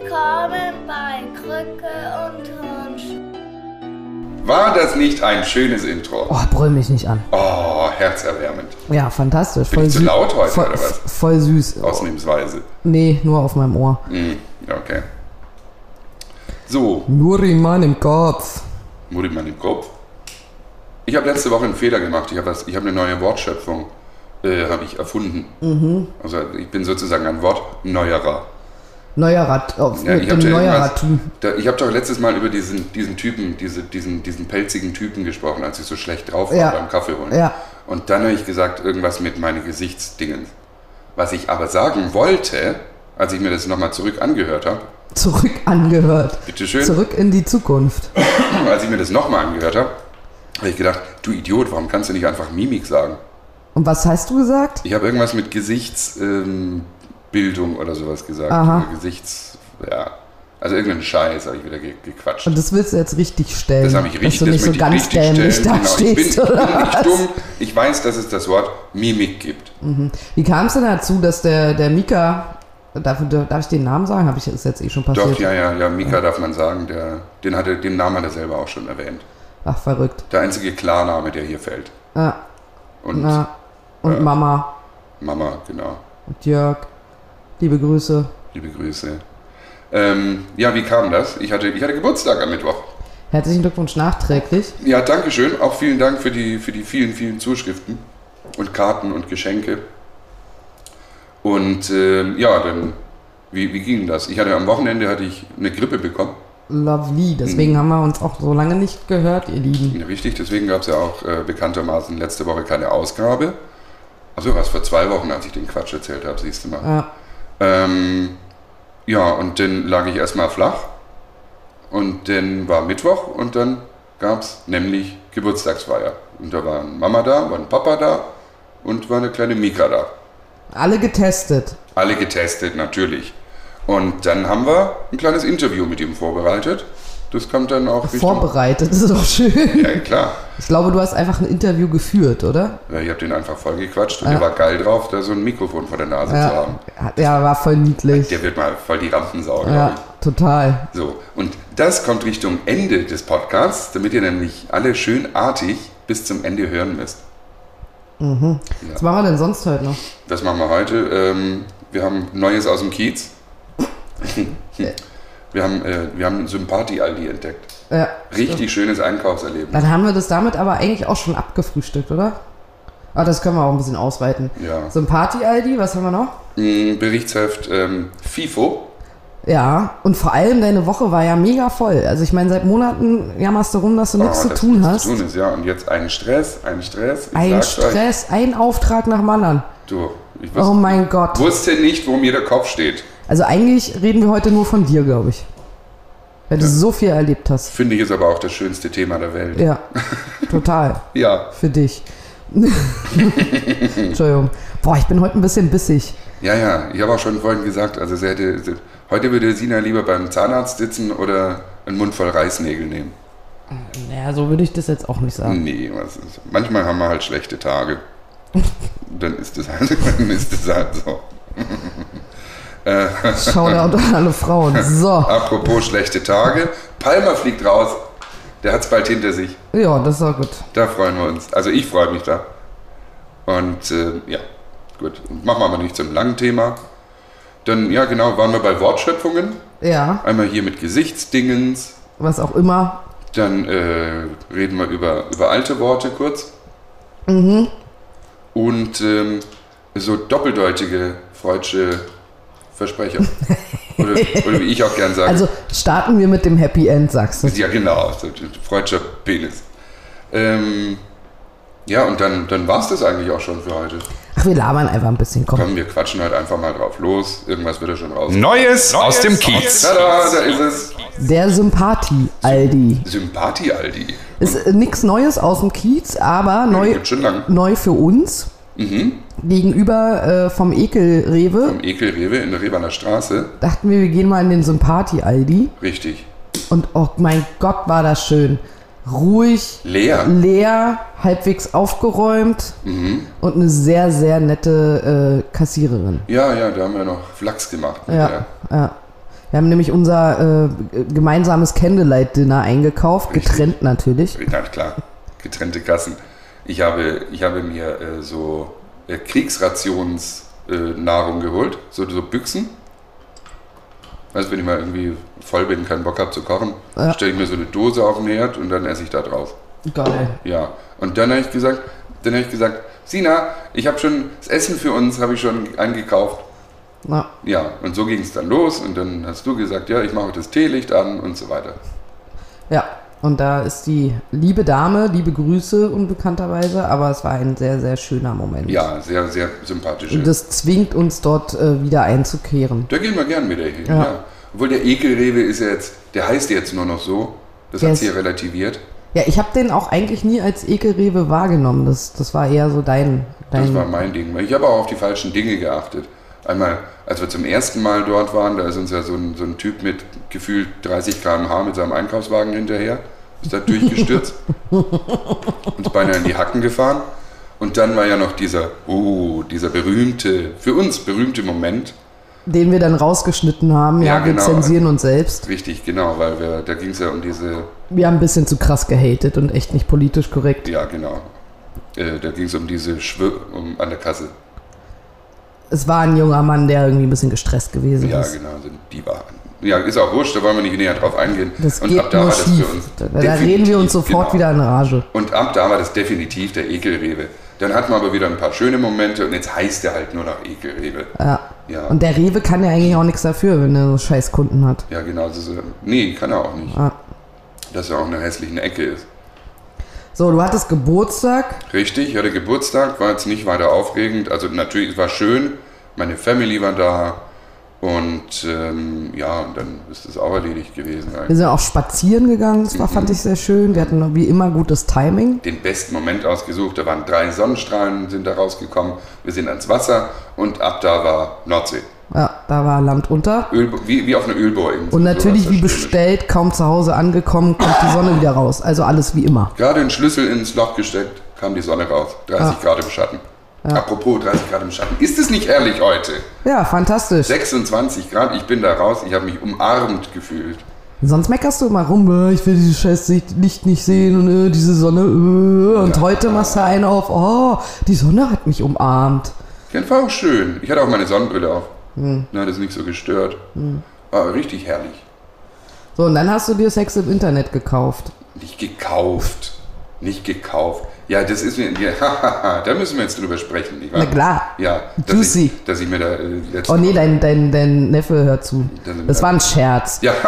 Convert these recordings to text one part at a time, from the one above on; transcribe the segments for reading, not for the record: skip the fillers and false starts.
Willkommen bei Krücke und Hörnchen. War das nicht ein schönes Intro? Oh, brüll mich nicht an. Oh, herzerwärmend. Ja, fantastisch. Bin ich zu laut heute, oder was? Voll süß. Ausnehmsweise. Nee, nur auf meinem Ohr. Okay. So. Nur in meinem Kopf. Nur in meinem Kopf. Ich habe letzte Woche einen Fehler gemacht. Ich habe eine neue Wortschöpfung habe ich erfunden. Also ich bin sozusagen ein Wortneuerer. Neuerer, Ich Neuerer-Typ. habe doch letztes Mal über diesen Typen, diesen pelzigen Typen gesprochen, als ich so schlecht drauf war beim Kaffee holen. Ja. Und dann habe ich gesagt, irgendwas mit meinen Gesichtsdingen. Was ich aber sagen wollte, als ich mir das nochmal zurück angehört habe. Zurück angehört. Bitteschön. Zurück in die Zukunft. Als ich mir das nochmal angehört habe, habe ich gedacht, du Idiot, warum kannst du nicht einfach Mimik sagen? Und was hast du gesagt? Ich habe irgendwas mit Gesichtsbildung oder sowas gesagt. Aha. Also irgendeinen Scheiß habe ich wieder gequatscht. Und das willst du jetzt richtig stellen. Das habe ich richtig, dass du nicht so ganz dämlich da stehst, Ich bin nicht was? dumm. Ich weiß, dass es das Wort Mimik gibt. Wie kam es denn dazu, dass der Mika, darf ich den Namen sagen? Ist jetzt eh schon passiert. Doch, ja, Mika darf man sagen. Den Namen hat er selber auch schon erwähnt. Ach, verrückt. Der einzige Klarname, der hier fällt. Und Mama. Mama, genau. Und Jörg. Liebe Grüße. Liebe Grüße. Wie kam das? Ich hatte Geburtstag am Mittwoch. Herzlichen Glückwunsch nachträglich. Ja, danke schön. Auch vielen Dank für die vielen, vielen Zuschriften und Karten und Geschenke. Und dann, wie ging das? Am Wochenende hatte ich eine Grippe bekommen. Lovely. Deswegen haben wir uns auch so lange nicht gehört, ihr Lieben. Ja, richtig. Deswegen gab es ja auch bekanntermaßen letzte Woche keine Ausgabe. Also was vor 2 Wochen, als ich den Quatsch erzählt habe, siehst du mal. Und dann lag ich erstmal flach. Und dann war Mittwoch und dann gab es nämlich Geburtstagsfeier. Und da waren Mama da, war ein Papa da und war eine kleine Mika da. Alle getestet. Alle getestet, natürlich. Und dann haben wir ein kleines Interview mit ihm vorbereitet. Das kommt dann auch vorbereitet, das ist doch schön. Ja, klar. Ich glaube, du hast einfach ein Interview geführt, oder? Ja, ich habe den einfach voll gequatscht und der war geil drauf, da so ein Mikrofon vor der Nase zu haben. Ja, war voll niedlich. Der wird mal voll die Rampensau, glaube ich. Ja, total. So, und das kommt Richtung Ende des Podcasts, damit ihr nämlich alle schön artig bis zum Ende hören müsst. Ja. Was machen wir denn sonst heute noch? Das machen wir heute. Wir haben Neues aus dem Kiez. Wir haben ein Sympathie-Aldi entdeckt. Ja, richtig schönes Einkaufserlebnis. Dann haben wir das damit aber eigentlich auch schon abgefrühstückt, oder? Aber das können wir auch ein bisschen ausweiten. Ja. Sympathie-Aldi, was haben wir noch? Berichtsheft FIFO. Ja, und vor allem deine Woche war ja mega voll. Also ich meine, seit Monaten jammerst du rum, dass du nichts zu tun hast. Zu tun ist, ja. Und jetzt ein Stress. Ein Auftrag nach dem anderen. Oh mein Gott. Wusste nicht, wo mir der Kopf steht. Also eigentlich reden wir heute nur von dir, glaube ich. Weil du so viel erlebt hast. Finde ich, ist aber auch das schönste Thema der Welt. Ja, total. Ja. Für dich. Entschuldigung. Boah, ich bin heute ein bisschen bissig. Ja, ich habe auch schon vorhin gesagt, also heute würde Sina lieber beim Zahnarzt sitzen oder einen Mund voll Reißnägel nehmen. Naja, so würde ich das jetzt auch nicht sagen. Nee, manchmal haben wir halt schlechte Tage. Dann ist es halt so. Shoutout an alle Frauen. So. Apropos schlechte Tage. Palmer fliegt raus. Der hat es bald hinter sich. Ja, das ist auch gut. Da freuen wir uns. Also ich freue mich da. Und gut. Machen wir aber nicht zum langen Thema. Dann, waren wir bei Wortschöpfungen. Ja. Einmal hier mit Gesichtsdingens. Was auch immer. Dann reden wir über alte Worte kurz. Und so doppeldeutige freudsche Versprecher. oder wie ich auch gern sage. Also starten wir mit dem Happy End, sagst du? Ja, genau. So, freudscher Penis. Und dann war es das eigentlich auch schon für heute. Ach, wir labern einfach ein bisschen. Komm, wir quatschen halt einfach mal drauf los. Irgendwas wird ja schon raus. Neues aus dem Kiez. Tada, da ist es. Der Sympathie-Aldi. Sympathie-Aldi. Ist nichts Neues aus dem Kiez, aber neu für uns. Gegenüber vom Ekelrewe. Vom Ekelrewe in der Rebaner Straße. Dachten wir gehen mal in den Sympathie-Aldi. Richtig. Und oh mein Gott, war das schön. Ruhig, leer, halbwegs aufgeräumt und eine sehr, sehr nette Kassiererin. Ja, da haben wir noch Flachs gemacht. Ja. Wir haben nämlich unser gemeinsames Candlelight-Dinner eingekauft, Richtig. Getrennt natürlich. Ja, klar, getrennte Kassen. Ich habe mir so Kriegsrationsnahrung geholt, so Büchsen. Also wenn ich mal irgendwie voll bin, keinen Bock habe zu kochen, stelle ich mir so eine Dose auf den Herd und dann esse ich da drauf. Geil. Ja, und dann habe ich gesagt, Sina, ich habe schon das Essen für uns, habe ich schon eingekauft. Na. Ja, und so ging es dann los und dann hast du gesagt, ja, ich mache das Teelicht an und so weiter. Ja, und da ist die liebe Dame, liebe Grüße unbekannterweise, aber es war ein sehr, sehr schöner Moment. Ja, sehr, sehr sympathisch. Und das zwingt uns dort wieder einzukehren. Da gehen wir gern wieder hin, ja. Obwohl der Ekelrewe ist ja jetzt, der heißt jetzt nur noch so, das hat sich ja relativiert. Ja, ich habe den auch eigentlich nie als Ekelrewe wahrgenommen, das war eher so dein... Das war mein Ding, ich habe auch auf die falschen Dinge geachtet. Einmal, als wir zum ersten Mal dort waren, da ist uns ja so ein Typ mit gefühlt 30 km/h mit seinem Einkaufswagen hinterher, ist da durchgestürzt, uns beinahe in die Hacken gefahren. Und dann war ja noch dieser berühmte, für uns berühmte Moment. Den wir dann rausgeschnitten haben, wir genau. zensieren uns selbst. Richtig, genau, weil da ging es ja um diese... Wir haben ein bisschen zu krass gehatet und echt nicht politisch korrekt. Ja, genau. Da ging es um diese an der Kasse. Es war ein junger Mann, der irgendwie ein bisschen gestresst gewesen ist. Ja, genau, die war. Ja, ist auch wurscht, da wollen wir nicht näher drauf eingehen. Das und ab da war das für uns. Da reden wir uns sofort wieder in Rage. Und ab da war das definitiv der Ekelrewe. Dann hatten wir aber wieder ein paar schöne Momente und jetzt heißt der halt nur noch Ekelrewe. Ja. Und der Rewe kann ja eigentlich auch nichts dafür, wenn er so scheiß Kunden hat. Ja, genau. Nee, kann er auch nicht. Dass er auch in einer hässlichen Ecke ist. So, du hattest Geburtstag. Richtig, ich hatte Geburtstag, war jetzt nicht weiter aufregend. Also natürlich, es war schön, meine Family war da und und dann ist es auch erledigt gewesen. Eigentlich. Wir sind auch spazieren gegangen, das fand ich sehr schön. Wir hatten wie immer gutes Timing. Den besten Moment ausgesucht, da waren 3 Sonnenstrahlen, sind da rausgekommen. Wir sind ans Wasser und ab da war Nordsee. Ja, da war Land unter. Wie auf einer Ölbohrinsel. Und natürlich wie bestellt, kaum zu Hause angekommen, kommt die Sonne wieder raus. Also alles wie immer. Gerade den Schlüssel ins Loch gesteckt, kam die Sonne raus. 30 Grad im Schatten. Ja. Apropos 30 Grad im Schatten. Ist es nicht herrlich heute? Ja, fantastisch. 26 Grad, ich bin da raus, ich habe mich umarmt gefühlt. Sonst meckerst du immer rum, ich will dieses scheiß Licht nicht sehen und diese Sonne. Und heute machst du einen auf, die Sonne hat mich umarmt. Ja, war auch schön. Ich hatte auch meine Sonnenbrille auf. Na, das ist nicht so gestört. War richtig herrlich. So, und dann hast du dir Sex im Internet gekauft. Nicht gekauft. Ja, das ist mir... da müssen wir jetzt drüber sprechen. Nicht wahr? Na klar. Ja, dass ich mir da... Oh nee, dein Neffe hört zu. Das war ein Scherz. Ja.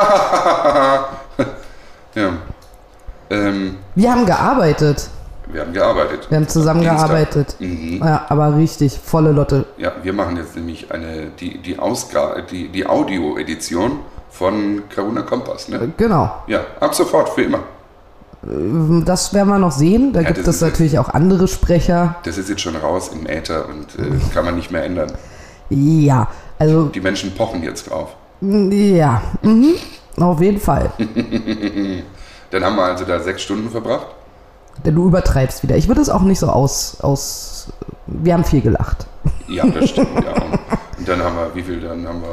Ja. Wir haben gearbeitet. Wir haben zusammen gearbeitet. Ja, aber richtig, volle Lotte. Ja, wir machen jetzt nämlich die Audio-Edition von Karuna Kompass, ne? Genau. Ja, ab sofort, für immer. Das werden wir noch sehen. Da gibt es natürlich auch andere Sprecher. Das ist jetzt schon raus im Äther und kann man nicht mehr ändern. Ja, also... Die Menschen pochen jetzt drauf. Ja, auf jeden Fall. Dann haben wir also da 6 Stunden verbracht. Denn du übertreibst wieder. Ich würde es auch nicht so wir haben viel gelacht. Ja, das stimmt, ja. Und dann haben wir,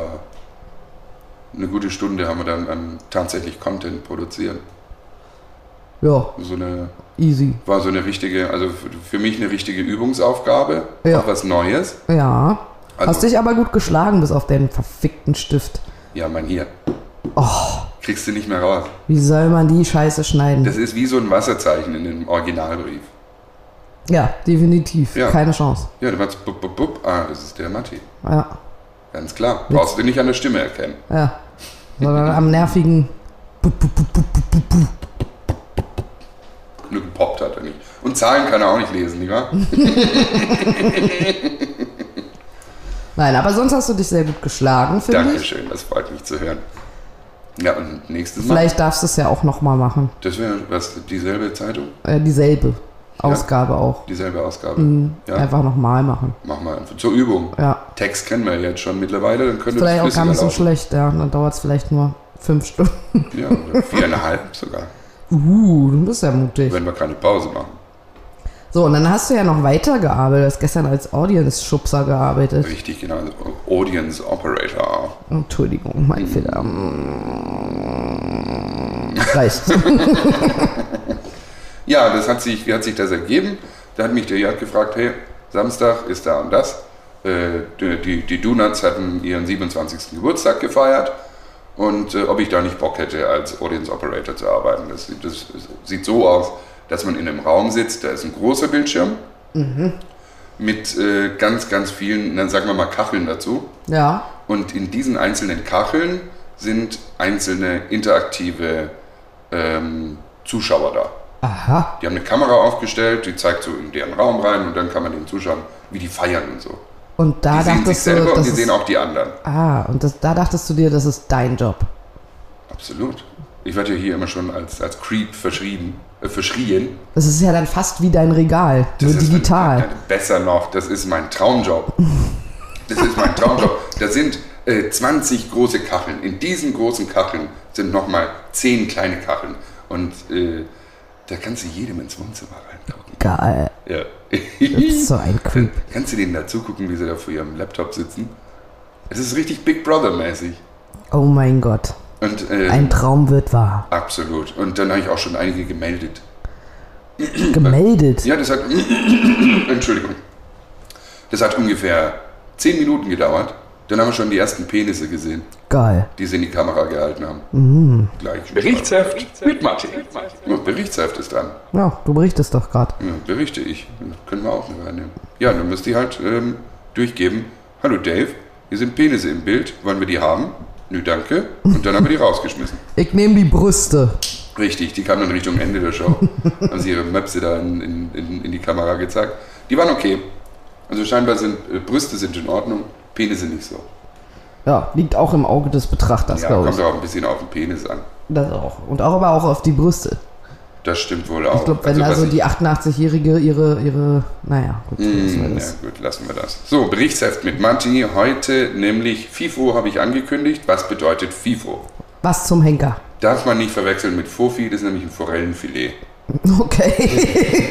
eine gute Stunde haben wir dann an tatsächlich Content produziert. Ja. Easy. War so eine richtige, also für mich eine richtige Übungsaufgabe. Ja. Auch was Neues. Ja. Also, hast dich aber gut geschlagen bis auf den verfickten Stift. Ja, mein hier. Oh. Kriegst du nicht mehr raus. Wie soll man die Scheiße schneiden? Das ist wie so ein Wasserzeichen in dem Originalbrief. Ja, definitiv. Ja. Keine Chance. Ja, du machst bup, bup, bup. Das ist der Matti. Ja. Ganz klar. Brauchst du nicht an der Stimme erkennen. Ja. Sondern am nervigen bup, bup, bup, bup, bup, bup. Nur gepoppt hat er nicht. Und Zahlen kann er auch nicht lesen, nicht wahr? Nein, aber sonst hast du dich sehr gut geschlagen, finde ich. Dankeschön, das freut mich zu hören. Ja, und nächstes Mal. Vielleicht darfst du es ja auch nochmal machen. Das wäre dieselbe Zeitung? Dieselbe Ausgabe auch. Dieselbe Ausgabe. Ja. Einfach nochmal machen. Mach mal einfach zur Übung. Ja. Text kennen wir jetzt schon mittlerweile, dann können wir vielleicht auch gar nicht so schlecht, ja. Dann dauert es vielleicht nur 5 Stunden. Ja, oder 4,5 sogar. Du bist ja mutig. Wenn wir keine Pause machen. So, und dann hast du ja noch weitergearbeitet. Du hast gestern als Audience-Schubser gearbeitet. Richtig, genau. Audience Operator. Entschuldigung, mein Fehler. Reicht. Ja, wie hat sich das ergeben? Da hat mich der Jörg gefragt, hey, Samstag ist da und das. Die Donuts hatten ihren 27. Geburtstag gefeiert und ob ich da nicht Bock hätte, als Audience Operator zu arbeiten. Das sieht so aus, dass man in einem Raum sitzt, da ist ein großer Bildschirm mit ganz, ganz vielen, dann sagen wir mal Kacheln dazu. Ja. Und in diesen einzelnen Kacheln sind einzelne interaktive Zuschauer da. Aha. Die haben eine Kamera aufgestellt, die zeigt so in deren Raum rein und dann kann man denen zuschauen, wie die feiern und so. Und da Die sehen sich dachtest du, selber und das die ist, sehen auch die anderen. da dachtest du dir, das ist dein Job. Absolut. Ich werde ja hier immer schon als Creep verschrien. Das ist ja dann fast wie dein Regal, nur Das ist digital. besser noch, das ist mein Traumjob. Das ist mein Traumjob. Da sind 20 große Kacheln. In diesen großen Kacheln sind nochmal 10 kleine Kacheln. Und da kannst du jedem ins Wohnzimmer reingucken. Geil. Ja. Das ist so ein Creep. Kannst du denen da zugucken, wie sie da vor ihrem Laptop sitzen? Es ist richtig Big Brother-mäßig. Oh mein Gott. Und, Ein Traum wird wahr. absolut. Und dann habe ich auch schon einige gemeldet. Gemeldet. Ja, das hat. Entschuldigung. Das hat ungefähr 10 Minuten gedauert. Dann haben wir schon die ersten Penisse gesehen, Geil. die sie in die Kamera gehalten haben. Gleich. Berichtsheft mit Martin. Ja, Berichtsheft ist dran. Ja, du berichtest doch gerade. Ja, berichte ich. Können wir auch mit reinnehmen. Ja, dann müsst ihr halt durchgeben. Hallo Dave, hier sind Penisse im Bild. Wollen wir die haben? Nö, danke. Und dann haben wir die rausgeschmissen. Ich nehme die Brüste. Richtig, die kamen dann Richtung Ende der Show. Haben sie ihre Möpse da in die Kamera gezeigt. Die waren okay. Also scheinbar sind Brüste sind in Ordnung, Penisse nicht so. Ja, liegt auch im Auge des Betrachters, Ja, glaube ich. kommt auch ein bisschen auf den Penis an. Das auch. Und auch aber auch auf die Brüste. Das stimmt wohl auch. Ich glaube, wenn also was die 88-Jährige ihre, naja, gut, lassen wir ja das. gut, lassen wir das. So, Berichtsheft mit Matti. Heute nämlich FIFO habe ich angekündigt. Was bedeutet FIFO? Was zum Henker. Darf man nicht verwechseln mit Fofi, das ist nämlich ein Forellenfilet. Okay.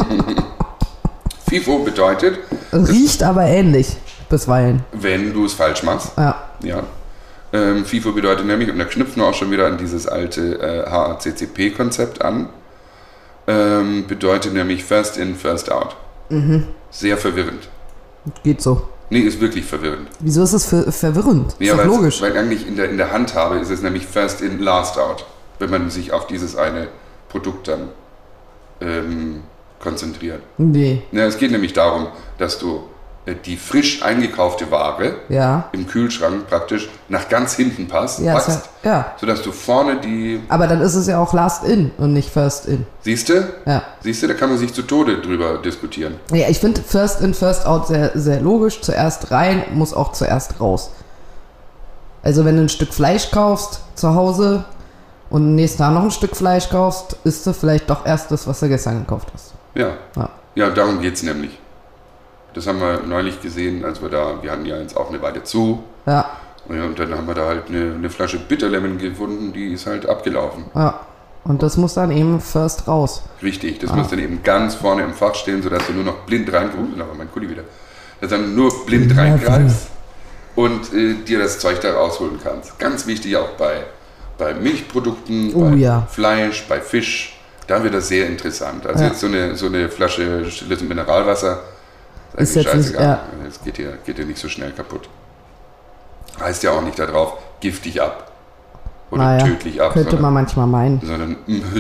FIFO bedeutet, Riecht aber ähnlich, bisweilen. wenn du es falsch machst. Ja. Ja. FIFO bedeutet nämlich, und da knüpfen wir auch schon wieder an dieses alte HACCP-Konzept an, bedeutet nämlich First in, First out. Sehr verwirrend. Geht so. Nee, ist wirklich verwirrend. Wieso ist es verwirrend? Ja, ist doch logisch. weil eigentlich in der Handhabe ist es nämlich First in, Last out, wenn man sich auf dieses eine Produkt dann konzentriert. Nee. Ja, es geht nämlich darum, dass du die frisch eingekaufte Ware Ja. im Kühlschrank praktisch nach ganz hinten packst, Ja, ja. sodass du vorne die... Aber dann ist es ja auch Last in und nicht First in. Siehst du? Ja. Siehst du, da kann man sich zu Tode drüber diskutieren. Ja, ich finde First in, First out sehr, sehr logisch. Zuerst rein, muss auch zuerst raus. Also wenn du ein Stück Fleisch kaufst zu Hause und nächsten Tag noch ein Stück Fleisch kaufst, isst du vielleicht doch erst das, was du gestern gekauft hast. Ja. Ja. Ja, darum geht es nämlich. Das haben wir neulich gesehen, als wir hatten ja jetzt auch eine Weile zu. Ja, Und dann haben wir da halt eine Flasche Bitterlemon gefunden, die ist halt abgelaufen. ja. Und das muss dann eben First raus. Richtig, das muss dann eben ganz vorne im Fach stehen, sodass du nur noch blind reingreifst. Da war mein Kuli wieder. Dass du dann nur blind reingreifst und dir das Zeug da rausholen kannst. Ganz wichtig auch bei Milchprodukten, Oh bei ja. Fleisch, bei Fisch. Da wird das sehr interessant. Also Ja. jetzt so eine Flasche stilles Mineralwasser, Ist eigentlich jetzt nicht- scheißegal. ja. Das geht dir nicht so schnell kaputt. Heißt ja auch nicht da drauf, giftig ab. Oder Naja, tödlich ab. könnte man manchmal meinen. sondern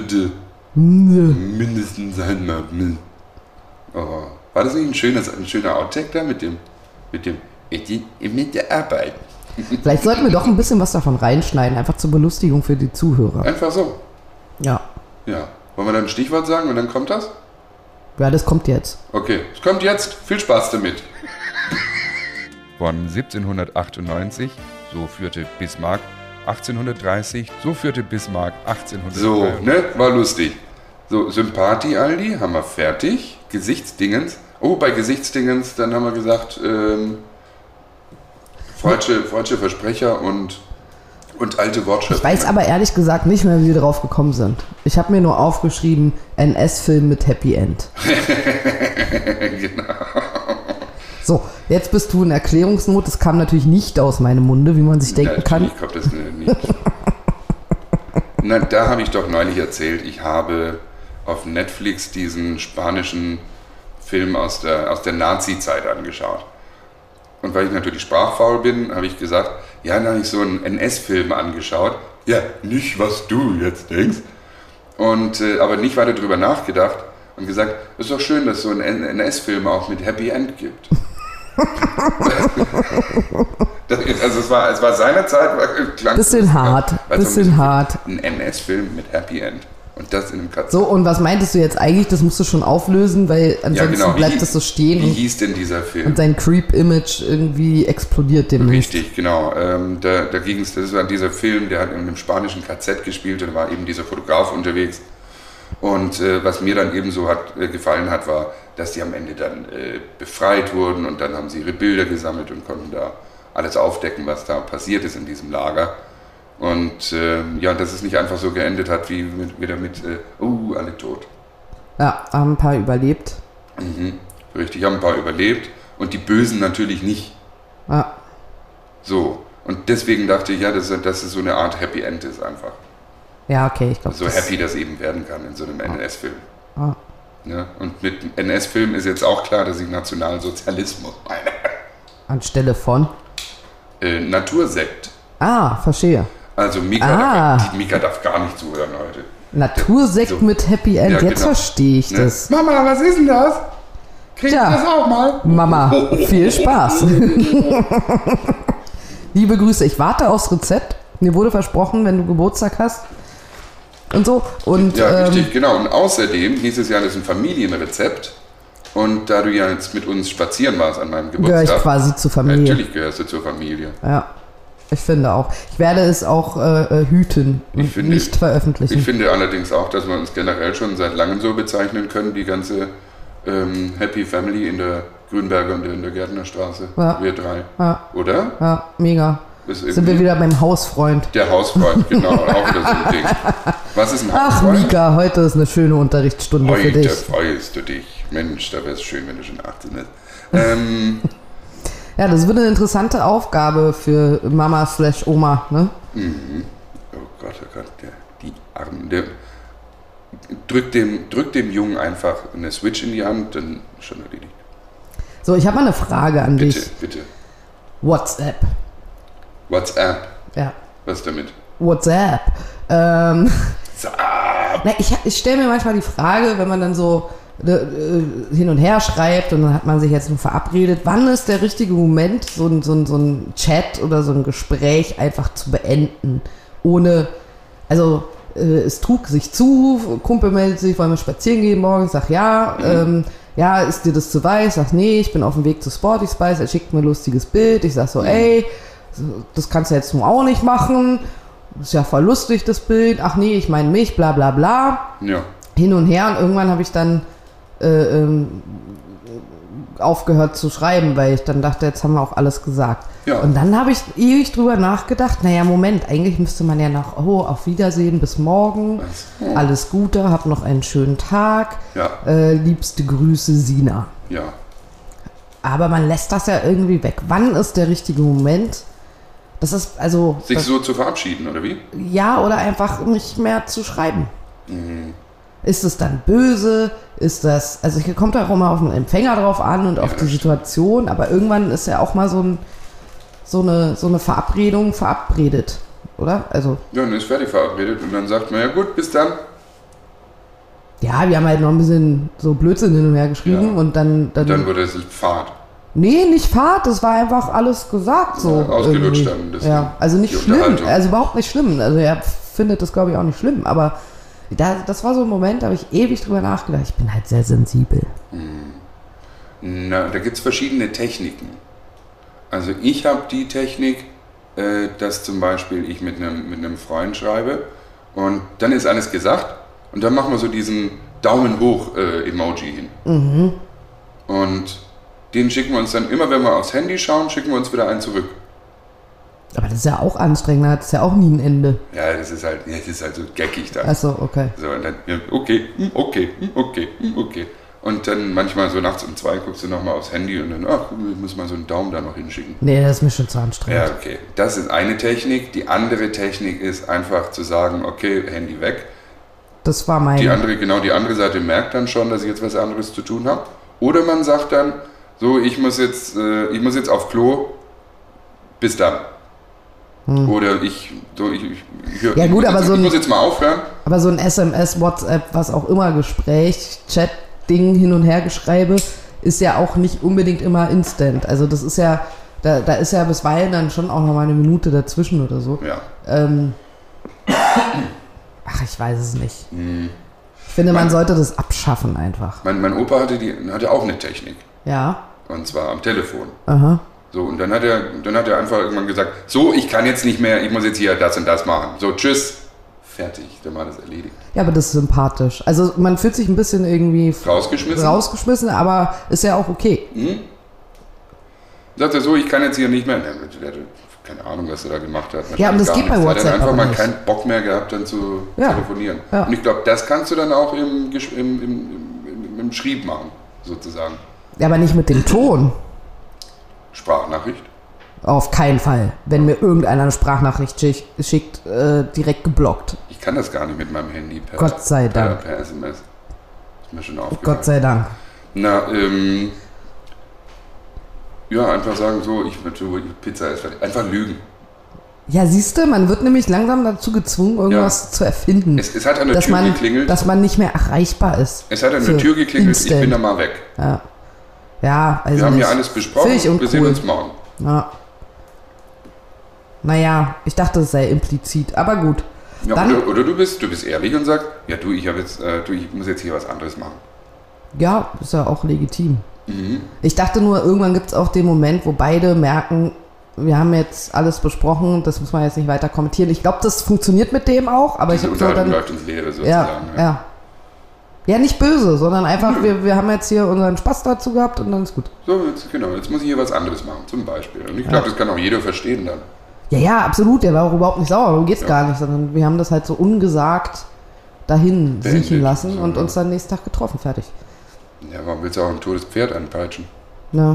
mindestens einmal. Oh, war das nicht ein schöner Outtake da mit der Arbeit? Vielleicht sollten wir doch ein bisschen was davon reinschneiden, einfach zur Belustigung für die Zuhörer. Einfach so. Ja. Ja. Wollen wir dann ein Stichwort sagen und dann kommt das? Ja, das kommt jetzt. Okay, es kommt jetzt. Viel Spaß damit. Von 1798, so führte Bismarck 1830, so führte Bismarck 1830. So, ne? War lustig. So, Sympathie, Aldi, haben wir fertig. Gesichtsdingens. Oh, bei Gesichtsdingens, dann haben wir gesagt, falsche Versprecher und Und alte Wortschöpfungen. Ich weiß aber ehrlich gesagt nicht mehr, wie wir drauf gekommen sind. Ich habe mir nur aufgeschrieben, NS-Film mit Happy End. Genau. So, jetzt bist du in Erklärungsnot. Das kam natürlich nicht aus meinem Munde, wie man sich denken kann. Ich glaube, das nicht. Na, da habe ich doch neulich erzählt, ich habe auf Netflix diesen spanischen Film aus der Nazi-Zeit angeschaut. Und weil ich natürlich sprachfaul bin, habe ich gesagt, ja, dann habe ich so einen NS-Film angeschaut. Ja, nicht, was du jetzt denkst. Und, aber nicht weiter drüber nachgedacht und gesagt, es ist doch schön, dass es so einen NS-Film auch mit Happy End gibt. Also es war seinerzeit... Bisschen hart. Ein NS-Film mit Happy End. Und das in einem KZ. So, und was meintest du jetzt eigentlich? Das musst du schon auflösen, weil ansonsten bleibt das so stehen. Wie hieß denn dieser Film? Und sein Creep-Image irgendwie explodiert demnächst. Richtig, genau. Da ging es, das war dieser Film, der hat in einem spanischen KZ gespielt und da war eben dieser Fotograf unterwegs. Und was mir dann eben so gefallen hat, war, dass die am Ende dann befreit wurden und dann haben sie ihre Bilder gesammelt und konnten da alles aufdecken, was da passiert ist in diesem Lager. Und dass es nicht einfach so geendet hat, wie wieder mit, alle tot. Ja, haben ein paar überlebt. Mhm, richtig, haben ein paar überlebt und die Bösen natürlich nicht. Ja. So, und deswegen dachte ich, ja, dass es so eine Art Happy End ist einfach. Ja, okay, ich glaube. So happy das eben werden kann in so einem NS-Film. Ah. Ja, und mit NS-Film ist jetzt auch klar, dass ich Nationalsozialismus meine. Anstelle von? Natursekt. Ah, verstehe. Also Mika darf gar nicht zuhören heute. Natursekt so, mit Happy End, ja, jetzt genau. Verstehe ich das. Mama, was ist denn das? Kriegst du das auch mal? Mama, viel Spaß. Liebe Grüße, ich warte aufs Rezept. Mir wurde versprochen, wenn du Geburtstag hast und so. Und, ja, richtig, genau. Und außerdem hieß es ja, das ist ein Familienrezept. Und da du ja jetzt mit uns spazieren warst an meinem Geburtstag. Gehöre ich quasi zur Familie. Natürlich gehörst du zur Familie. Ja. Ich finde auch. Ich werde es auch hüten und nicht veröffentlichen. Ich finde allerdings auch, dass wir uns generell schon seit langem so bezeichnen können, die ganze Happy Family in der Grünberger und in der Gärtnerstraße. Ja. Wir drei. Ja. Oder? Ja, mega. Sind wir wieder beim Hausfreund. Der Hausfreund, genau. Auch wieder so ein Ding. Was ist ein Hausfreund? Ach Mika, heute ist eine schöne Unterrichtsstunde für dich. Heute freust du dich. Mensch, da wäre es schön, wenn du schon 18 bist. Ja, das wird eine interessante Aufgabe für Mama/Oma, ne? Mhm. Oh Gott, die Armen. Drück dem Jungen einfach eine Switch in die Hand, dann schon erledigt. So, ich habe mal eine Frage an dich. Bitte. WhatsApp. Ja. Was damit? WhatsApp. Na, ich stelle mir manchmal die Frage, wenn man dann so hin und her schreibt und dann hat man sich jetzt nur verabredet, wann ist der richtige Moment, so ein Chat oder so ein Gespräch einfach zu beenden, ohne, also es trug sich zu, Kumpel meldet sich, wollen wir spazieren gehen morgen, ich sag ja, ja, ist dir das zu weit? Ich sag nee, ich bin auf dem Weg zu Sporty Spice, er schickt mir ein lustiges Bild, ich sag so, ey, das kannst du jetzt nun auch nicht machen, das ist ja voll lustig, das Bild, ach nee, ich meine mich, bla bla bla, ja. Hin und her und irgendwann habe ich dann aufgehört zu schreiben, weil ich dann dachte, jetzt haben wir auch alles gesagt. Ja. Und dann habe ich ewig drüber nachgedacht, naja, Moment, eigentlich müsste man ja noch, auf Wiedersehen, bis morgen, alles Gute, hab noch einen schönen Tag, ja. Liebste Grüße, Sina. Ja. Aber man lässt das ja irgendwie weg. Wann ist der richtige Moment? Das ist also... Sich so zu verabschieden, oder wie? Ja, oder einfach nicht mehr zu schreiben. Mhm. Ist es dann böse? Ist das, also es kommt auch immer auf den Empfänger drauf an und auf die Situation, aber irgendwann ist ja auch mal so eine Verabredung verabredet, oder? Also, ja, dann ist fertig verabredet und dann sagt man, ja gut, bis dann. Ja, wir haben halt noch ein bisschen so Blödsinn hin und her geschrieben und dann wurde es Fahrt. Nee, nicht Fahrt, das war einfach alles gesagt so. Ja, ausgelutscht dann. Ja, also nicht schlimm, also überhaupt nicht schlimm. Also er findet das, glaube ich, auch nicht schlimm, aber das war so ein Moment, da habe ich ewig drüber nachgedacht. Ich bin halt sehr sensibel. Na, da gibt es verschiedene Techniken. Also ich habe die Technik, dass zum Beispiel ich mit einem Freund schreibe und dann ist alles gesagt und dann machen wir so diesen Daumen hoch Emoji hin. Mhm. Und den schicken wir uns dann immer, wenn wir aufs Handy schauen, schicken wir uns wieder einen zurück. Aber das ist ja auch anstrengend, da hat es ja auch nie ein Ende. Ja, das ist halt so geckig dann. Achso, okay. So, und dann, ja, okay. Und dann manchmal so nachts um 2 guckst du nochmal aufs Handy und dann, ach, ich muss mal so einen Daumen da noch hinschicken. Nee, das ist mir schon zu anstrengend. Ja, okay. Das ist eine Technik. Die andere Technik ist einfach zu sagen, okay, Handy weg. Das war meine. Die andere Seite merkt dann schon, dass ich jetzt was anderes zu tun habe. Oder man sagt dann, so, ich muss jetzt auf Klo, bis dann. Oder Ja, gut, aber so ich ein- muss jetzt mal aufhören. Aber so ein SMS, WhatsApp, was auch immer, Gespräch, Chat-Ding, Hin- und Hergeschreibe, ist ja auch nicht unbedingt immer instant. Also das ist ja, da ist ja bisweilen dann schon auch nochmal eine Minute dazwischen oder so. Ja. Ach, ich weiß es nicht. Ich finde, man sollte das abschaffen einfach. Mein Opa hatte auch eine Technik. Ja, Und zwar am Telefon. aha. So, und dann hat er einfach irgendwann gesagt, so, ich kann jetzt nicht mehr, ich muss jetzt hier das und das machen. So, tschüss. Fertig, dann war das erledigt. Ja, aber das ist sympathisch. Also man fühlt sich ein bisschen irgendwie Rausgeschmissen? aber ist ja auch okay. Sagt er so, ich kann jetzt hier nicht mehr. Der hatte keine Ahnung, was er da gemacht hat. Ja, und das geht bei Er WhatsApp hat einfach aber mal nicht. keinen Bock mehr gehabt, dann zu Ja. telefonieren. Ja. Und ich glaube, das kannst du dann auch im Schrieb machen, sozusagen. Ja, aber nicht mit dem Ton. Sprachnachricht. Auf keinen Fall. Wenn mir irgendeiner eine Sprachnachricht schickt, direkt geblockt. Ich kann das gar nicht mit meinem Handy per Gott sei Dank. Per SMS. Ist mir schon aufgefallen. Gott sei Dank. Na, ja, einfach sagen so, Pizza ist fertig. Einfach lügen. Ja, siehst du, man wird nämlich langsam dazu gezwungen, irgendwas zu erfinden. Es hat an der Tür geklingelt. Dass man nicht mehr erreichbar ist. Es hat an Für der Tür geklingelt, instant. ich bin da mal weg. Ja, also Wir haben nicht. ja alles besprochen, Finde ich wir uncool. sehen uns morgen. Ja. Naja, ich dachte, es sei implizit, aber gut. Ja, Dann- oder du bist ehrlich und sagst, ja du, ich muss jetzt hier was anderes machen. Ja, ist ja auch legitim. Mhm. Ich dachte nur, irgendwann gibt es auch den Moment, wo beide merken, wir haben jetzt alles besprochen, das muss man jetzt nicht weiter kommentieren. Ich glaube, das funktioniert mit dem auch, aber Diese ich habe so Unterhaltung dann... läuft ins Leere Ja, sozusagen. ja. Ja, nicht böse, sondern einfach, wir haben jetzt hier unseren Spaß dazu gehabt und dann ist gut. So, jetzt muss ich hier was anderes machen, zum Beispiel. Und ich glaube, das kann auch jeder verstehen dann. Ja, absolut, der war auch überhaupt nicht sauer, darum geht's gar nicht, sondern wir haben das halt so ungesagt dahin Beendet, siechen lassen so, und ja. uns dann nächsten Tag getroffen, fertig. Ja, warum willst du auch ein totes Pferd anpeitschen? Ja.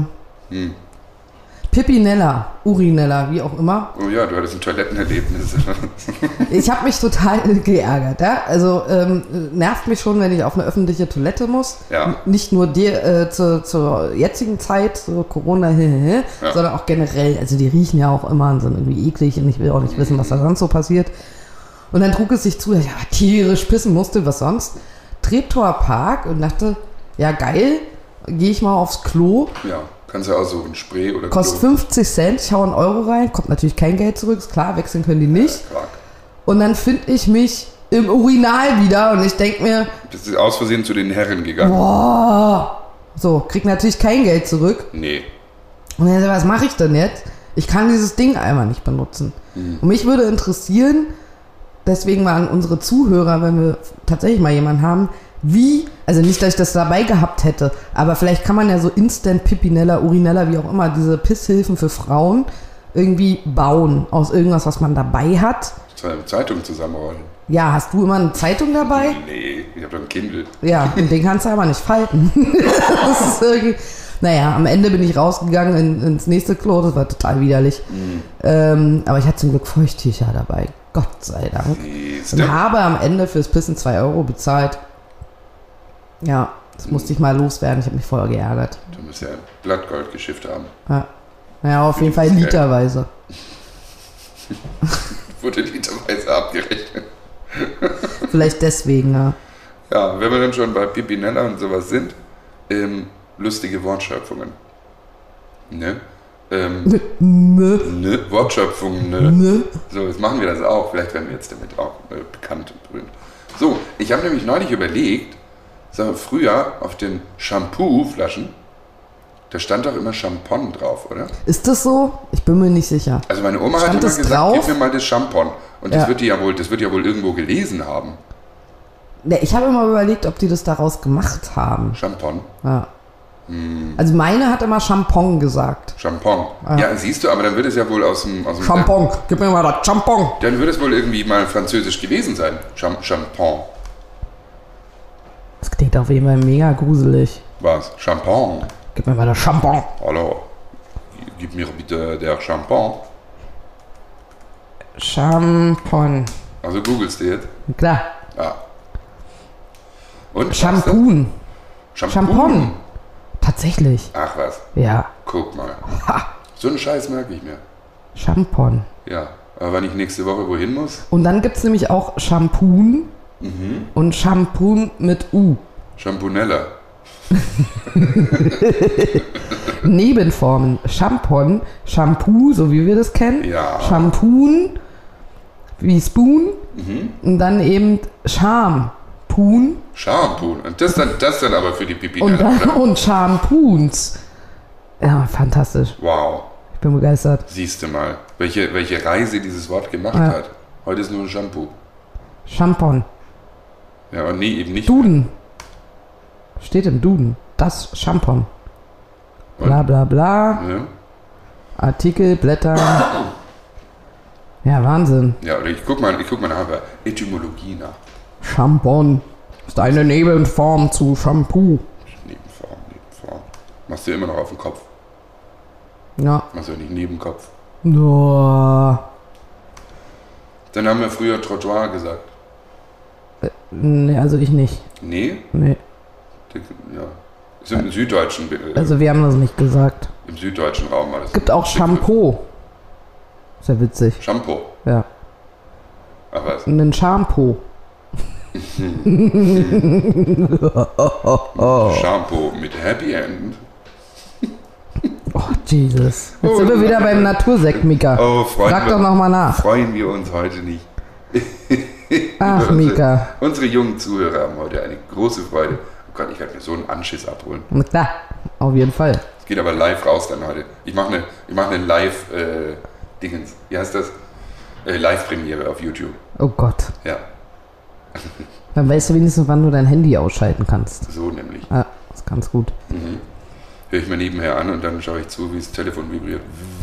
Pippinella, Urinella, wie auch immer. Oh ja, du hattest ein Toilettenerlebnis. Ich habe mich total geärgert. Ja? Also nervt mich schon, wenn ich auf eine öffentliche Toilette muss. Ja. Nicht nur zur jetzigen Zeit, so Corona, Ja. sondern auch generell. Also die riechen ja auch immer und sind irgendwie eklig und ich will auch nicht wissen, was da sonst so passiert. Und dann trug es sich zu, dass ich aber tierisch pissen musste, was sonst. Treptower Park und dachte, ja geil, gehe ich mal aufs Klo. Ja, kannst du aussuchen, Spray oder Kostet Klo. 50 Cent, ich hau einen Euro rein, kommt natürlich kein Geld zurück, ist klar, wechseln können die nicht. Quark. Und dann finde ich mich im Urinal wieder und ich denke mir, Bist du aus Versehen zu den Herren gegangen? boah, so, krieg natürlich kein Geld zurück. Nee. Und dann, was mache ich denn jetzt? Ich kann dieses Ding einmal nicht benutzen. Und mich würde interessieren, deswegen mal an unsere Zuhörer, wenn wir tatsächlich mal jemanden haben, wie, also nicht, dass ich das dabei gehabt hätte, aber vielleicht kann man ja so Instant Pippinella, Urinella, wie auch immer, diese Pisshilfen für Frauen irgendwie bauen aus irgendwas, was man dabei hat. Zeitung zusammenrollen. Ja, hast du immer eine Zeitung dabei? Nee, ich habe doch ein Kindle. Ja, und den kannst du aber nicht falten. Das ist irgendwie... Naja, am Ende bin ich rausgegangen ins nächste Klo, das war total widerlich. Aber ich hatte zum Glück Feuchttücher dabei, Gott sei Dank. Siehste? Und habe am Ende fürs Pissen 2 Euro bezahlt. Ja, das musste ich mal loswerden, ich habe mich voll geärgert. Du musst ja Blattgold geschifft haben. Ja, naja, auf jeden Fall literweise. Wurde literweise abgerechnet. Vielleicht deswegen, ja. Ja, wenn wir dann schon bei Pippinella und sowas sind, lustige Wortschöpfungen. Ne? Ne? Wortschöpfungen, ne? Ne? So, jetzt machen wir das auch. Vielleicht werden wir jetzt damit auch bekannt und berühmt. So, ich habe nämlich neulich überlegt, sagen wir, früher auf den Shampoo-Flaschen, da stand doch immer Champon drauf, oder? Ist das so? Ich bin mir nicht sicher. Also meine Oma hat Stand immer das gesagt, drauf? gib mir mal das Champon. Und Ja. das wird die ja wohl irgendwo gelesen haben. Ne, ich habe immer überlegt, ob die das daraus gemacht haben. Champon. Ja. Also meine hat immer Champon gesagt. Champon. Ja, siehst du, aber dann wird es ja wohl aus dem Champon, gib mir mal das Champon. Dann wird es wohl irgendwie mal französisch gewesen sein. Champon. Das klingt auf jeden Fall mega gruselig. Was? Champon. Gib mir mal das Champon. Hallo. Gib mir bitte der Champon. Champon. Also googelst du jetzt? Klar. Ja. Und? Shampoo. Shampoo. Champon. Tatsächlich. Ach was. Ja. Guck mal. Ha. So einen Scheiß merke ich mir. Champon. Ja. Aber wenn ich nächste Woche wohin muss? Und dann gibt es nämlich auch Shampoo und Shampoo mit U. Champonella. Nebenformen. Champon, Shampoo, so wie wir das kennen. Ja. Shampoo, wie Spoon. Und dann eben Shampoo. Shampoo. Und das dann aber für die Pipinella. Und Shampoos. Ja, fantastisch. Wow. Ich bin begeistert. Siehst du mal, welche Reise dieses Wort gemacht hat. Heute ist nur ein Shampoo. Champon. Ja, und nee, eben nicht. Duden. Steht im Duden. Das Champon. Bla bla bla. Ja. Artikel, Blätter. Ja, Wahnsinn. Ja, oder ich guck mal nach bei Etymologie nach. Champon. Ist eine Nebenform zu Shampoo. Nebenform. Machst du immer noch auf den Kopf. Ja. Machst du ja nicht Nebenkopf. No. Dann haben wir früher Trottoir gesagt. Nee, also ich nicht. Nee? Nee. Ja. Ist im süddeutschen, Also wir haben das nicht gesagt. im süddeutschen Raum war das. Gibt auch Shampoo. Ist ja witzig. Shampoo. Ja. Ach was. Und ein Shampoo. Shampoo mit Happy End. Oh, Jesus. Jetzt sind wir wieder beim Natursekt, Mika. Oh, Frag doch nochmal nach. Freuen wir uns heute nicht. Ach, Mika. Unsere jungen Zuhörer haben heute eine große Freude. Oh Gott, ich werde mir so einen Anschiss abholen. Na klar, auf jeden Fall. Es geht aber live raus dann heute. Ich mache eine Live-Dingens. Wie heißt das? Live-Premiere auf YouTube. Oh Gott. Ja, Dann weißt du wenigstens, wann du dein Handy ausschalten kannst. so nämlich. Ja, das ist ganz gut. Höre ich mir nebenher an und dann schaue ich zu, wie das Telefon vibriert.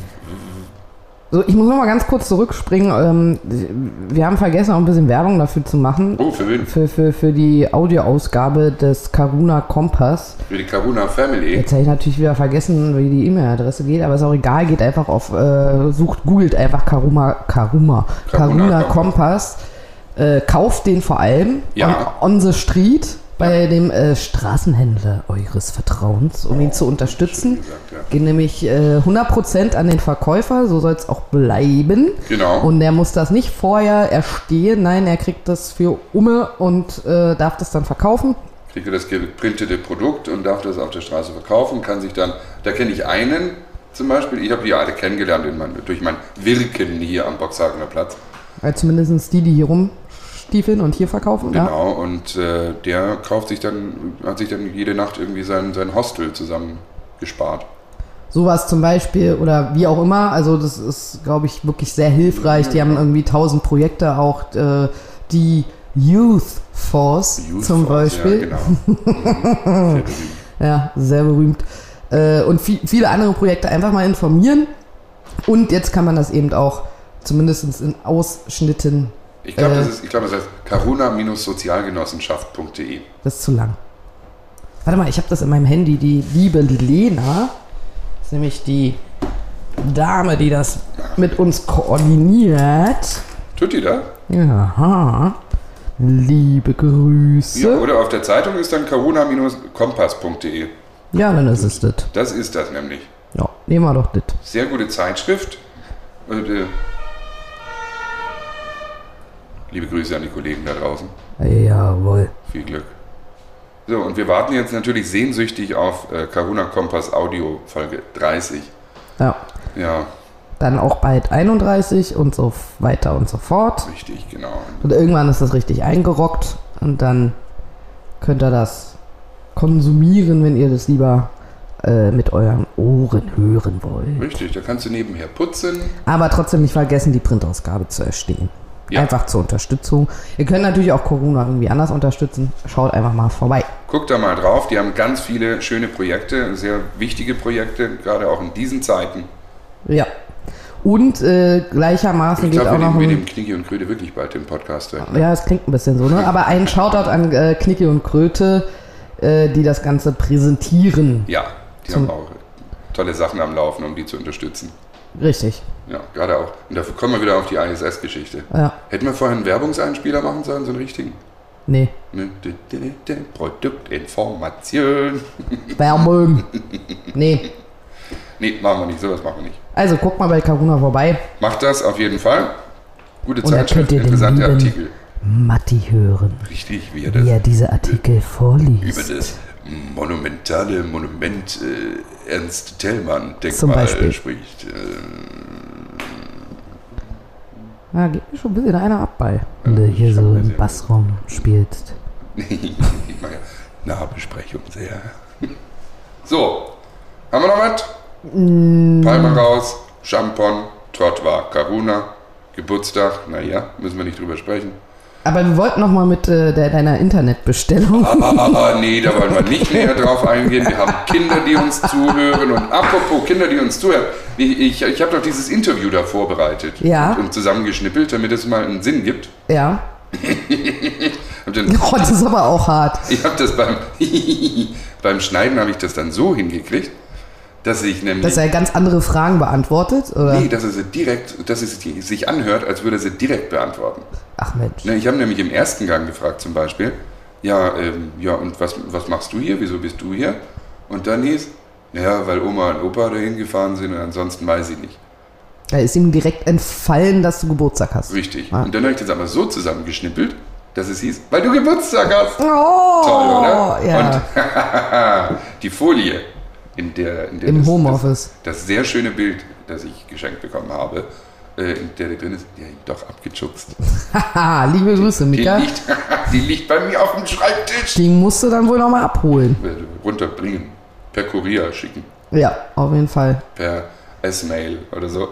So, ich muss noch mal ganz kurz zurückspringen. Wir haben vergessen, auch ein bisschen Werbung dafür zu machen. Oh, für wen? Für die Audioausgabe des Karuna Kompass. Für die Karuna Family. Jetzt habe ich natürlich wieder vergessen, wie die E-Mail-Adresse geht, aber ist auch egal. Geht einfach auf, googelt einfach Karuna Kompass. Kauft den vor allem Ja. on the street bei dem Straßenhändler eures Vertrauens, um ihn zu unterstützen. Gesagt, ja. Gehen nämlich 100% an den Verkäufer, so soll es auch bleiben. Genau. Und der muss das nicht vorher erstehen, nein, er kriegt das für Umme und darf das dann verkaufen. Kriegt er das geprintete Produkt und darf das auf der Straße verkaufen, kann sich dann, da kenne ich einen zum Beispiel, ich habe die alle kennengelernt durch mein Wirken hier am Boxhagener Platz. Zumindest die hier rumstiefeln und hier verkaufen. Genau, und der hat sich dann jede Nacht irgendwie sein Hostel zusammen gespart. Sowas zum Beispiel oder wie auch immer, also das ist, glaube ich, wirklich sehr hilfreich. Die haben irgendwie 1000 Projekte, auch die Youth Force zum Beispiel. Ja, genau. Sehr berühmt. Ja, sehr berühmt. Und viele andere Projekte einfach mal informieren. Und jetzt kann man das eben auch zumindest in Ausschnitten. Ich glaube, das heißt karuna-sozialgenossenschaft.de. Das ist zu lang. Warte mal, ich habe das in meinem Handy. Die liebe Lena, das ist nämlich die Dame, die das mit uns koordiniert. Tut die da? Ja, liebe Grüße. Ja, oder auf der Zeitung ist dann karuna-kompass.de. Ja, dann ist es das. Das ist das nämlich. Ja, nehmen wir doch das. Sehr gute Zeitschrift. Und, liebe Grüße an die Kollegen da draußen. Jawohl. Viel Glück. So, und wir warten jetzt natürlich sehnsüchtig auf Karuna Kompass Audio Folge 30. Ja. Ja, Dann auch bald 31 und so weiter und so fort. richtig, genau. Und irgendwann ist das richtig eingerockt und dann könnt ihr das konsumieren, wenn ihr das lieber mit euren Ohren hören wollt. Richtig, da kannst du nebenher putzen. Aber trotzdem nicht vergessen, die Printausgabe zu erstehen. Ja. Einfach zur Unterstützung. Ihr könnt natürlich auch Corona irgendwie anders unterstützen. Schaut einfach mal vorbei. Guckt da mal drauf, die haben ganz viele schöne Projekte, sehr wichtige Projekte, gerade auch in diesen Zeiten. Ja. Und gleichermaßen Ich geht glaube, auch noch wir ein... nehmen Knicki und Kröte wirklich bald den Podcast weg. Ja, es klingt ein bisschen so, ne? Aber ein Shoutout an Knicki und Kröte, die das Ganze präsentieren. Ja, die haben auch tolle Sachen am Laufen, um die zu unterstützen. Richtig. Ja, gerade auch. Und dafür kommen wir wieder auf die ISS-Geschichte. Ja. Hätten wir vorher einen Werbungseinspieler machen sollen, so einen richtigen? Nee. Ne? Produktinformation. Werbung. Nee. Nee, machen wir nicht, sowas machen wir nicht. Also guckt mal bei Karuna vorbei. Macht das auf jeden Fall. Gute Und dann Zeitschrift, könnt ihr den interessante lieben Artikel. Matti hören, Richtig, wie wie er diese Artikel vorliest. über das monumentale Monument Ernst Zum Thälmann-Denkmal Beispiel. spricht. Ja, geht mir schon ein bisschen einer ab bei. Wenn du hier ich so hab im gesehen. Bassraum spielst. Ich mache ja Nahbesprechung sehr. So, haben wir noch was? Palme raus, Champon, Trottoir, Karuna, Geburtstag, naja, müssen wir nicht drüber sprechen. Aber wir wollten noch mal mit deiner Internetbestellung. Nee, da wollen wir nicht näher drauf eingehen. Wir haben Kinder, die uns zuhören. Und apropos Kinder, die uns zuhören, ich habe doch dieses Interview da vorbereitet Ja. und zusammengeschnippelt, damit es mal einen Sinn gibt. Ja. Und dann, Oh, das ist aber auch hart. ich habe das beim Schneiden habe ich das dann so hingekriegt, dass ich nämlich... Dass er ganz andere Fragen beantwortet, oder? Nee, dass es sich anhört, als würde er sie direkt beantworten. Ach Mensch. Ne, ich habe nämlich im ersten Gang gefragt zum Beispiel, und was machst du hier, wieso bist du hier? Und dann hieß, ja, weil Oma und Opa dahin gefahren sind und ansonsten weiß ich nicht. Da ist ihm direkt entfallen, dass du Geburtstag hast. Richtig. Ah. Und dann habe ich das aber so zusammengeschnippelt, dass es hieß, weil du Geburtstag hast. Oh, Toll, oder? Ja. Und die Folie, in der Im Homeoffice. das sehr schöne Bild, das ich geschenkt bekommen habe, in der drin ist, die habe ich doch abgeschubst. Haha, liebe Grüße, Mika. Die liegt bei mir auf dem Schreibtisch. Die musst du dann wohl nochmal abholen. Runterbringen. Per Kurier schicken. Ja, auf jeden Fall. Per S-Mail oder so.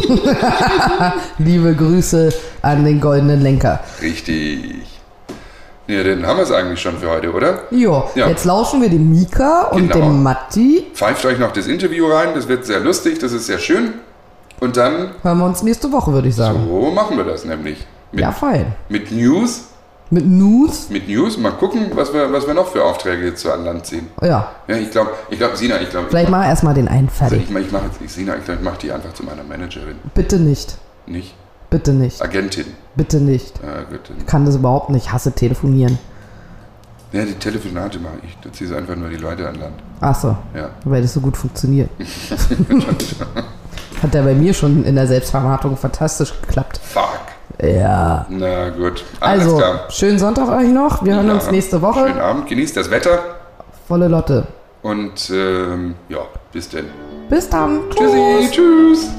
Liebe Grüße an den goldenen Lenker. Richtig. Ja, dann haben wir es eigentlich schon für heute, oder? Jo, Ja. jetzt lauschen wir dem Mika und Genau. dem Matti. Pfeift euch noch das Interview rein, das wird sehr lustig, das ist sehr schön. Und dann, Hören wir uns nächste Woche, würde ich sagen. so machen wir das nämlich. Ja, fein. Mit News. Mit News? Mit News. Mal gucken, was wir noch für Aufträge jetzt so an Land ziehen. Ja, Ja, ich glaube, Sina, vielleicht mal erstmal den einen fertig. ich mache die einfach zu meiner Managerin. Bitte nicht. Nicht? Bitte nicht. Agentin. Bitte nicht. Gut. Ich kann das überhaupt nicht. Ich hasse telefonieren. Ja, die Telefonate mache ich. Du ziehst einfach nur die Leute an Land. Ach so, Ja. weil das so gut funktioniert. Hat ja bei mir schon in der Selbstvermarktung fantastisch geklappt. Fuck. Ja. Na gut. Alles Also, klar. schönen Sonntag euch noch. Wir hören Ja, uns nächste Schönen Woche. Abend. Genießt das Wetter. Volle Lotte. Und bis denn. Bis dann. Tschüssi. Tschüss.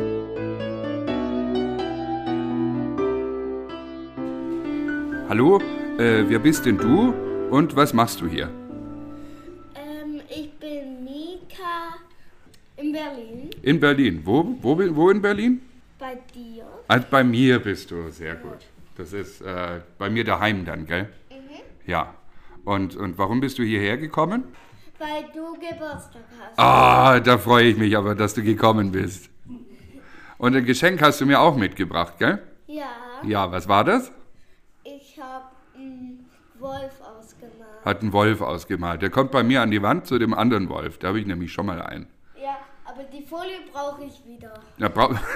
Hallo, wer bist denn du und was machst du hier? Ich bin Mika in Berlin. In Berlin. Wo in Berlin? Bei dir. Also bei mir bist du, sehr gut. Das ist bei mir daheim dann, gell? Ja. Und warum bist du hierher gekommen? Weil du Geburtstag hast. Ah, da freue ich mich aber, dass du gekommen bist. Und ein Geschenk hast du mir auch mitgebracht, gell? Ja, Ja, was war das? ich habe einen Wolf ausgemalt. Hat einen Wolf ausgemalt. Der kommt bei mir an die Wand zu dem anderen Wolf. Da habe ich nämlich schon mal einen. Ja, aber die Folie brauche ich wieder. Ja,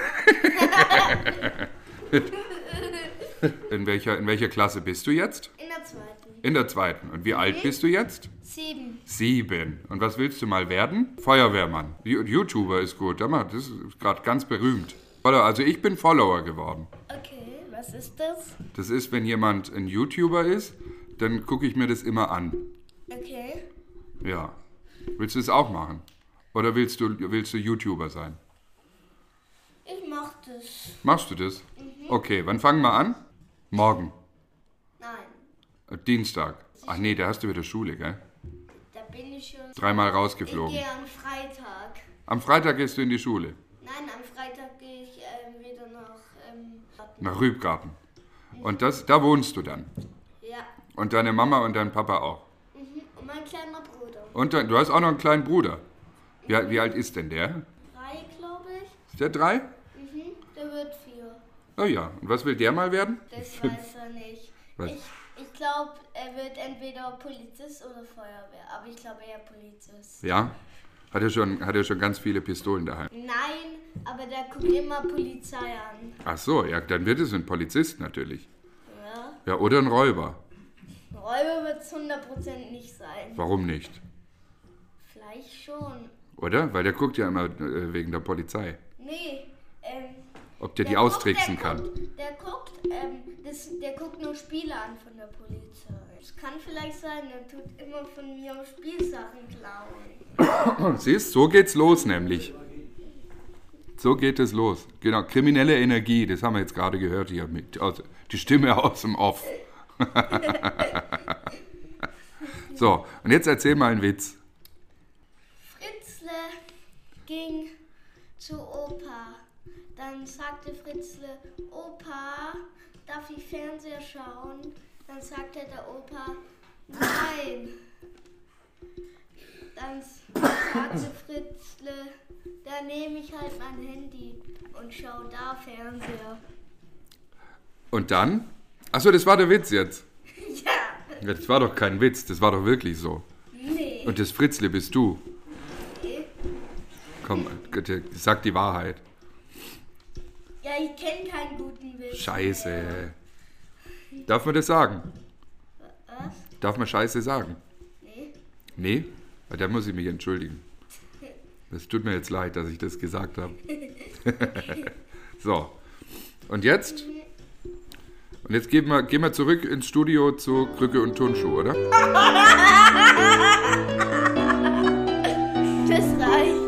in welcher Klasse bist du jetzt? In der zweiten. In der zweiten. Und wie alt bist du jetzt? 7. 7. Und was willst du mal werden? Feuerwehrmann. YouTuber ist gut. Das ist gerade ganz berühmt. Also ich bin Follower geworden. Okay, was ist das? Das ist, wenn jemand ein YouTuber ist, dann gucke ich mir das immer an. Okay. Ja. Willst du es auch machen? Oder willst du YouTuber sein? Ich mach das. Machst du das? Okay, wann fangen wir an? Morgen. Nein, Dienstag. Ach nee, da hast du wieder Schule, gell? da bin ich schon. 3-mal Ich rausgeflogen. gehe am Freitag. Am Freitag gehst du in die Schule. Nein, am Freitag gehe ich wieder nach. Nach Rübgarten. Und da wohnst du dann? Ja. Und deine Mama und dein Papa auch? Und mein kleiner Bruder. Und du hast auch noch einen kleinen Bruder. Wie alt ist denn der? 3, glaube ich. Ist der 3? Der wird 4. Oh ja. Und was will der mal werden? Das weiß er nicht. Was? Ich glaube, er wird entweder Polizist oder Feuerwehr. Aber ich glaube eher Polizist. Ja? Hat er schon ganz viele Pistolen daheim? Nein, aber der guckt immer Polizei an. Ach so, ja, dann wird es ein Polizist natürlich. Ja. Ja, oder ein Räuber. Räuber wird es 100% nicht sein. Warum nicht? Vielleicht schon. Oder? Weil der guckt ja immer wegen der Polizei. Nee, Ob der die austricksen kann. Der guckt nur Spiele an von der Polizei. Es kann vielleicht sein, der tut immer von mir Spielsachen klauen. Siehst, so geht's los nämlich. So geht es los. Genau, kriminelle Energie, das haben wir jetzt gerade gehört hier. Die Stimme aus dem Off. So, und jetzt erzähl mal einen Witz. Fritzle ging zu Opa. Dann sagte Fritzle, Opa, darf ich Fernseher schauen? Dann sagte der Opa, nein. Dann sagte Fritzle, dann nehme ich halt mein Handy und schaue da Fernseher. Und dann? Achso, das war der Witz jetzt. Ja. Das war doch kein Witz, das war doch wirklich so. Nee. Und das Fritzle bist du. Nee. Komm, sag die Wahrheit. Ja, ich kenne keinen guten Witz. Scheiße. Darf man das sagen? Was? Darf man Scheiße sagen? Nee. Nee? Da muss ich mich entschuldigen. Das tut mir jetzt leid, dass ich das gesagt habe. So. Und jetzt? Und jetzt gehen wir zurück ins Studio zu Krücke und Turnschuh, oder? Das reicht.